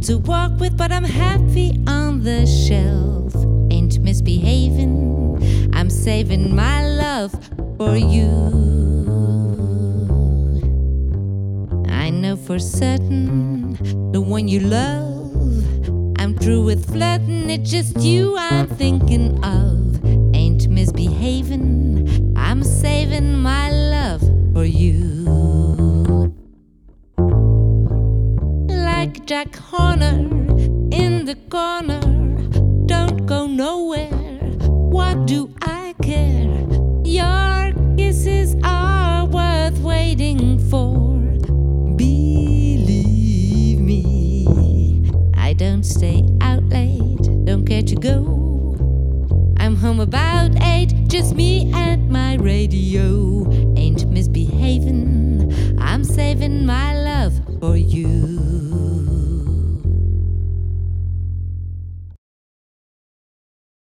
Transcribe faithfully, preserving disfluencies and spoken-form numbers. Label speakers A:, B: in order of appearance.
A: want to walk with, but I'm happy on the shelf. Ain't misbehaving, I'm saving my love for you. I know for certain the one you love, I'm through with flirting, it's just you I'm thinking of. Ain't misbehaving, I'm saving my love for you. Like Jack Horner in the corner, don't go nowhere, what do I care? Your kisses are worth waiting for. Believe me, I don't stay out late, don't care to go. I'm home about eight, just me and my radio. Ain't misbehaving, I'm saving my love for you.